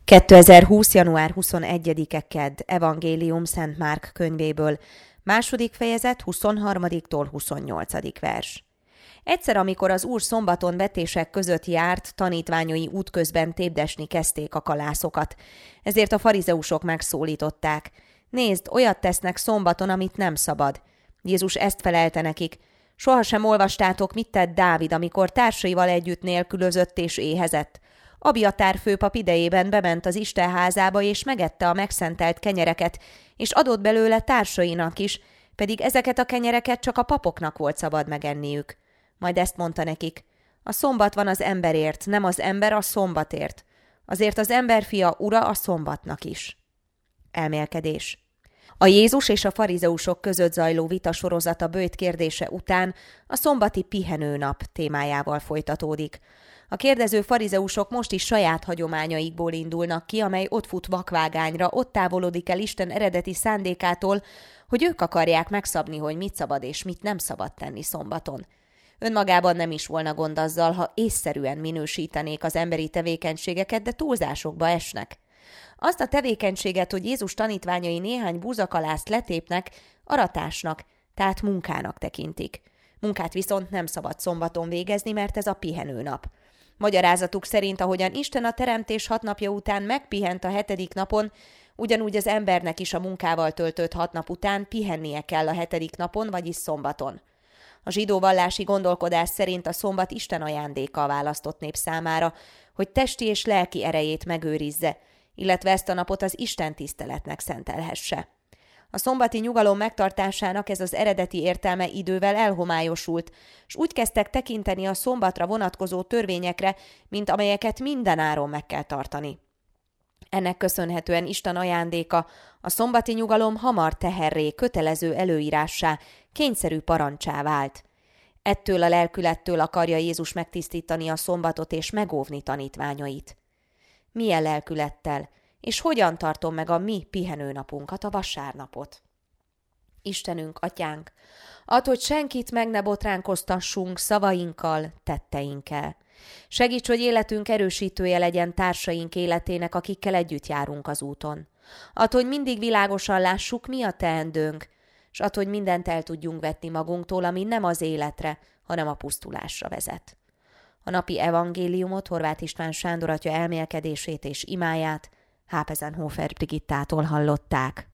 2020. január 21-e kedd, Evangélium Szent Márk könyvéből, 2. fejezet 23-tól 28. vers. Egyszer, amikor az Úr szombaton vetések között járt, tanítványai útközben tépdesni kezdték a kalászokat. Ezért a farizeusok megszólították: nézd, olyat tesznek szombaton, amit nem szabad. Jézus ezt felelte nekik: sohasem olvastátok, mit tett Dávid, amikor társaival együtt nélkülözött és éhezett. Abiatár főpap idejében bement az Isten házába, és megette a megszentelt kenyereket, és adott belőle társainak is, pedig ezeket a kenyereket csak a papoknak volt szabad megenniük. Majd ezt mondta nekik: a szombat van az emberért, nem az ember a szombatért. Azért az emberfia ura a szombatnak is. Elmélkedés. A Jézus és a farizeusok között zajló vita sorozata böjt kérdése után a szombati pihenőnap témájával folytatódik. A kérdező farizeusok most is saját hagyományaikból indulnak ki, amely ott fut vakvágányra, ott távolodik el Isten eredeti szándékától, hogy ők akarják megszabni, hogy mit szabad és mit nem szabad tenni szombaton. Önmagában nem is volna gond azzal, ha észszerűen minősítenék az emberi tevékenységeket, de túlzásokba esnek. Azt a tevékenységet, hogy Jézus tanítványai néhány búzakalászt letépnek, aratásnak, tehát munkának tekintik. Munkát viszont nem szabad szombaton végezni, mert ez a pihenőnap. Magyarázatuk szerint, ahogyan Isten a teremtés 6 napja után megpihent a 7. napon, ugyanúgy az embernek is a munkával töltött 6 nap után pihennie kell a 7. napon, vagyis szombaton. A zsidó vallási gondolkodás szerint a szombat Isten ajándéka a választott nép számára, hogy testi és lelki erejét megőrizze, illetve ezt a napot az Isten tiszteletnek szentelhesse. A szombati nyugalom megtartásának ez az eredeti értelme idővel elhomályosult, s úgy kezdtek tekinteni a szombatra vonatkozó törvényekre, mint amelyeket mindenáron meg kell tartani. Ennek köszönhetően Isten ajándéka, a szombati nyugalom hamar teherré, kötelező előírássá, kényszerű parancsá vált. Ettől a lelkülettől akarja Jézus megtisztítani a szombatot és megóvni tanítványait. Milyen lelkülettel, és hogyan tartom meg a mi pihenőnapunkat, a vasárnapot? Istenünk, Atyánk, add, hogy senkit meg ne botránkoztassunk szavainkkal, tetteinkkel. Segíts, hogy életünk erősítője legyen társaink életének, akikkel együtt járunk az úton. Add, hogy mindig világosan lássuk, mi a teendőnk, s add, hogy mindent el tudjunk vetni magunktól, ami nem az életre, hanem a pusztulásra vezet. A napi evangéliumot Horváth István Sándor atya elmélkedését és imáját Hápezenhofer Brigittától hallották.